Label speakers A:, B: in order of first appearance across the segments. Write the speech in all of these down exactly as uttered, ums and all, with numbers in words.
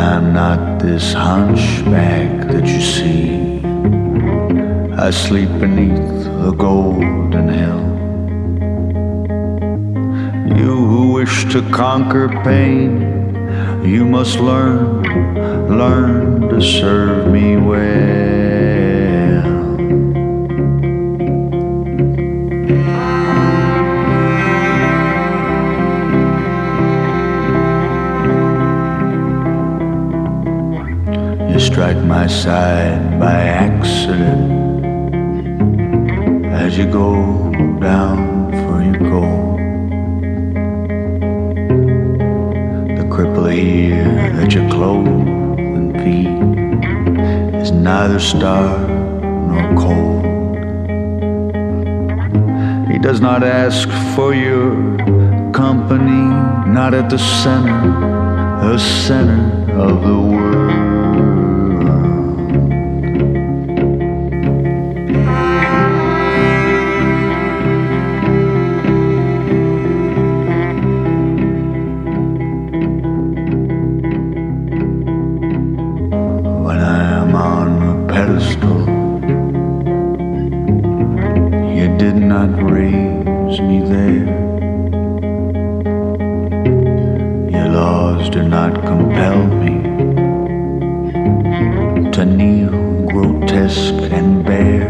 A: I'm not this hunchback that you see. I sleep beneath the golden hill. You who wish to conquer pain, you must learn, learn to serve me well. You strike my side by accident as you go down for your goal. The cripple here that you clothe and feed is neither starved nor cold. He does not ask for your company, not at the center, the center of the world. You did not raise me there. Your laws do not compel me to kneel grotesque and bare.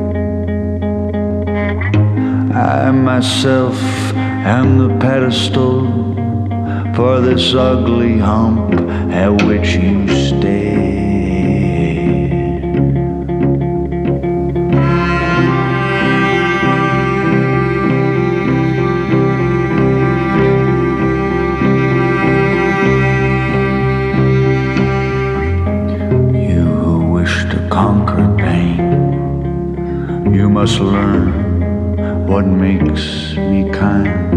A: I myself am the pedestal for this ugly hump at which you stare. Conquer pain, you must learn what makes me kind.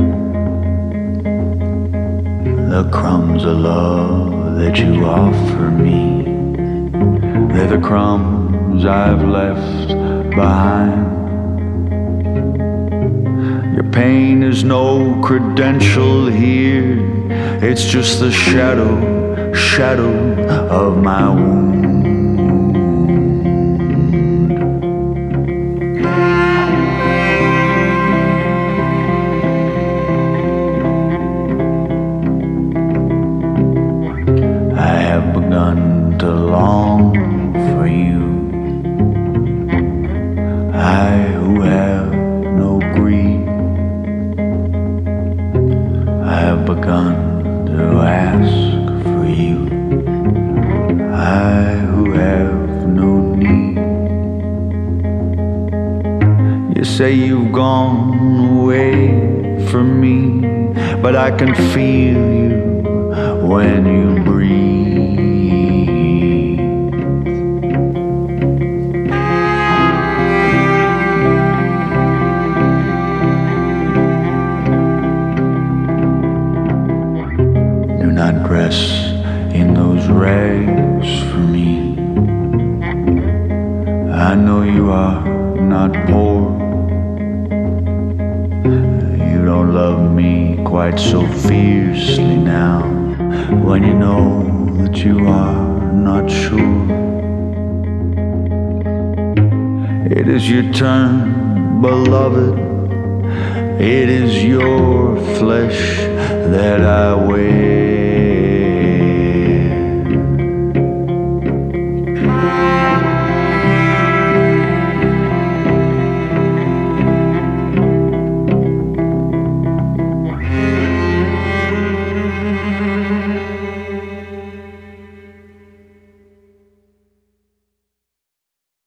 A: The crumbs of love that you offer me, they're the crumbs I've left behind. Your pain is no credential here, it's just the shadow, shadow of my wound. Begun to long for you, I who have no greed. I have begun to ask for you, I who have no need. You say you've gone away from me, but I can feel you when you breathe. Not dress in those rags for me. I know you are not poor. You don't love me quite so fiercely now, when you know that you are not sure. It is your turn, beloved. It is your flesh that I wear.